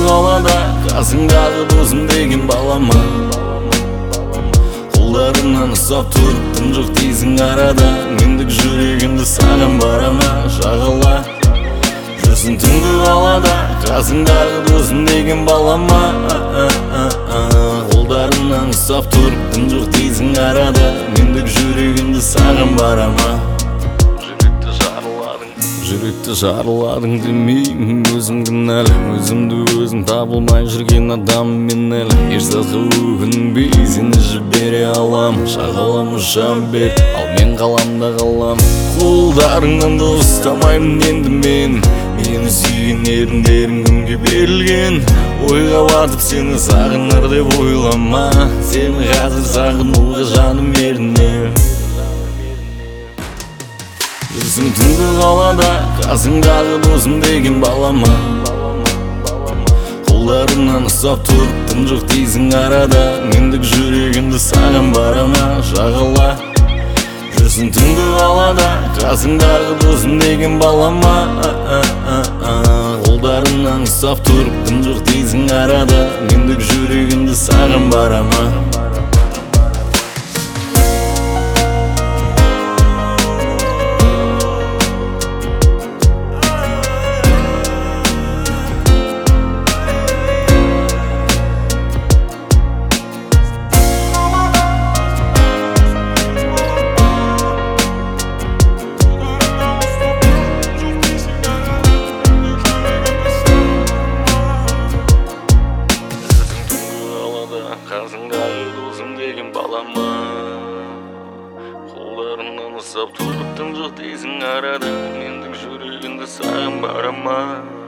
қалада қасыңдағы досым деген балама қолдарынан ұстап тұрыптым жоқ дейсің арада мендік жүрегімді саған барама жағала жүрсің түнгі қалада қасыңдағы досым деген балама қолдарынан ұстап тұрыптым жоқ дейсің арада мендік жүрегімді саған барама жүректі жарыладың демеймін өзім кінәлі өзімді өзім табылмай жүрген адам мен әлі ешзатқа өкінбей сені жібере алам шағалам ұша бер ал мен қаламда қалам қолдарыңнан да ұстамаймын енді мен мені сүйген еріндерің күнге берілген ойға батып сені сағыныр деп ойлама сені қазір сағынуға жаным ерінер жүрсің түнгі қалада қасыңдағы досым деген балама қолдарынан ұстап тұрыптым жоқ дейсің арада мендік жүрегімді саған барама жағала жүрсің түнгі қалада қасыңдағы досым деген балама қолдарынан ұстап тұрыптым жоқ дейсің арада мендік жүрегімді саған барама қасыңдағы досым деген балама қолдарымнан ұстап тұрыптым жоқ дейсің арада мендік жүрегімді саған барама